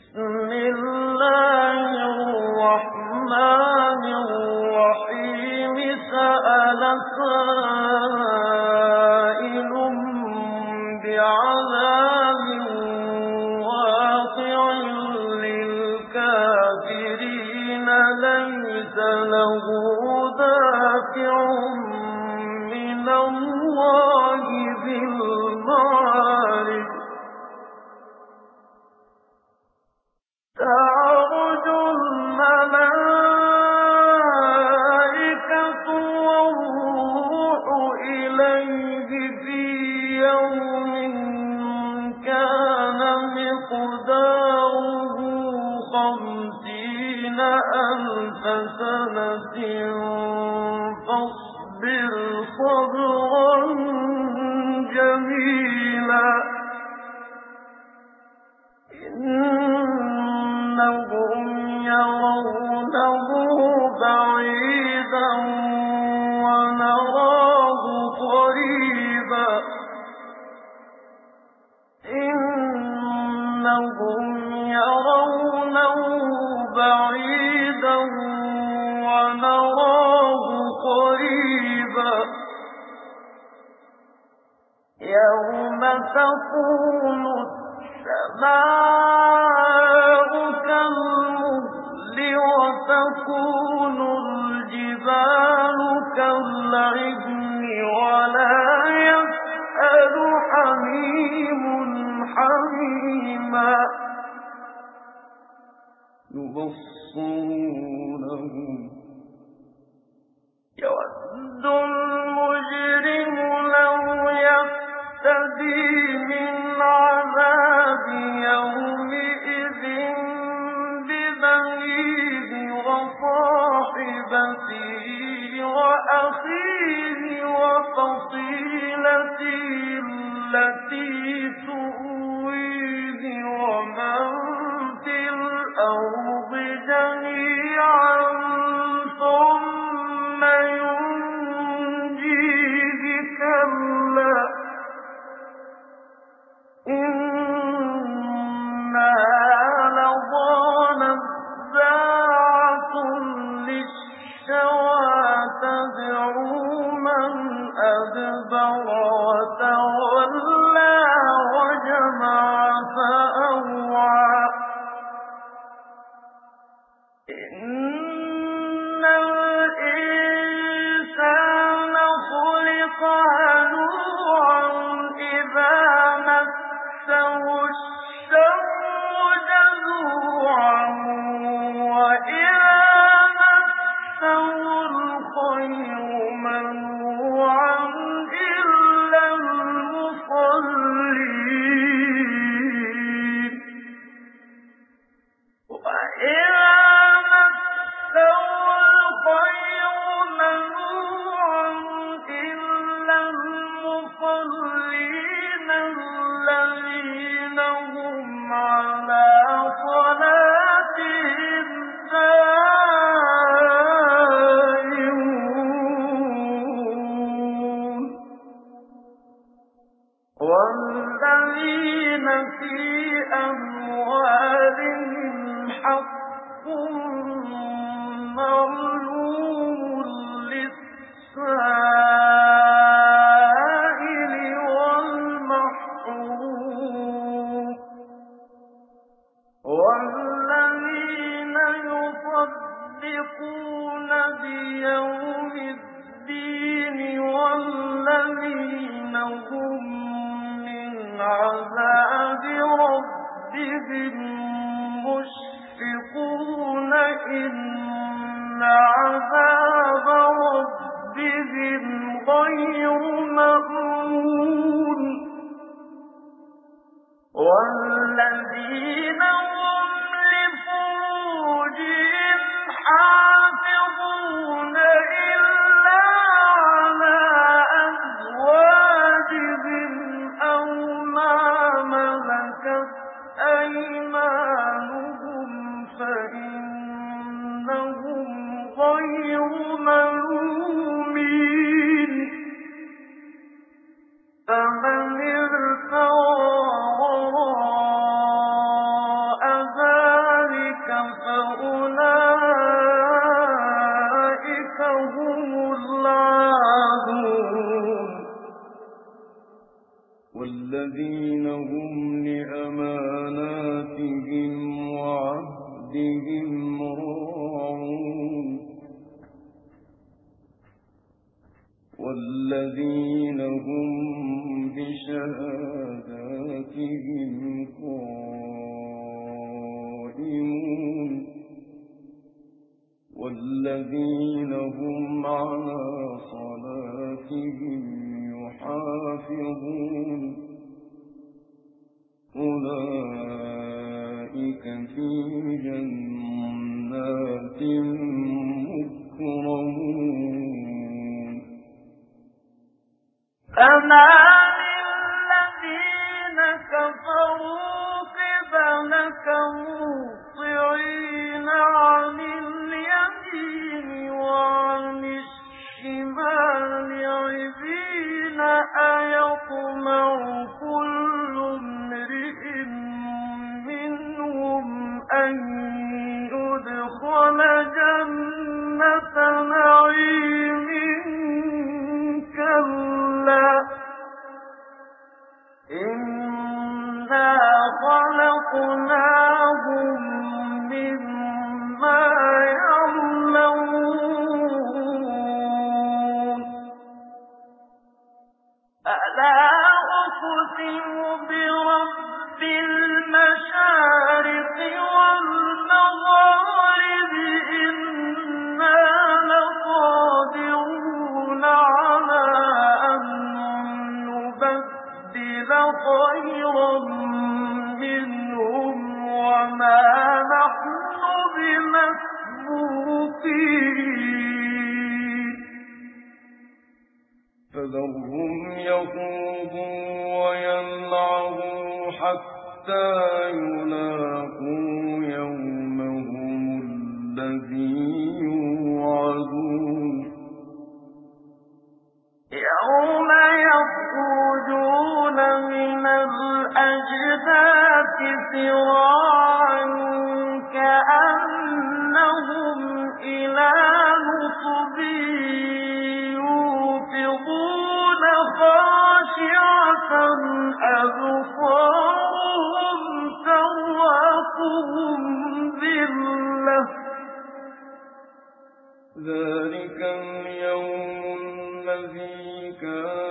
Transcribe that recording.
بسم الله الرحمن الرحيم سأل سائل بعذاب واقع للكافرين ليس له دافع من الله ذي المعارج تعرج الملائكة والروح إليه في يوم كان مقداره 50,000 سنة فاصبر صبرا جميلا إنهم يرونه بعيدا ونراه قريبا إنهم يرونه بعيدا ونراه قريبا يوم تكون السماء كالمهل وتكون الجبال كالعهن ولا يسأل حميم حميما يبصرونهم يود المجرم لو يفتدي من عذاب يومئذ ببنيه وصاحبته وأخيه وفصيلته التي تؤويه ومن في الأرض جميعا ثم ينجيه كلا إنها لظى نزاعة للشوى تدعو من أدبر وتولى وجمع فأوعى إن الإنسان خلق هلوعا إذا مسه الشر جزوعا وإذا مسه الخير منوعا إلا المصلين وإذا مسه الخير منوعا إلا المصلين الذين هم على صلاتهم دائمون والذين في أموالهم حق معلوم للسائل والمحروم والذين يصدقون بيوم الدين والذين هم من عذاب ربهم مشفقون إن عذاب ربهم غير مأمون والذين هم لفروجهم حافظون إلا على أزواجهم أو ما ملكت أيمانهم فإنهم غير ملومين فمن ابتغى وراء وهم على صلاتهم يحافظون أولئك في جنات مكرمون فما للذين كفروا قبلك مهطعين عن اليمين وعن الشمال عزين أيطمع كل امرئ منهم أن يدخل جنة نعيم كلا إنا خلقناهم مما يعلمون ألا أقسم برب المشارق والمغارب إنا لقادرون على أن نبدل خيرا منهم وما نحن بمسبوقين فذرهم يخوضوا ويلعبوا حتى يلاقوا يومهم الذي يوعدون يوم يخرجون من الأجداث سراعا كأنهم إلى نصب يوفضون خاشعة أبصارهم ترهقهم ذلة ذلك اليوم الذي كان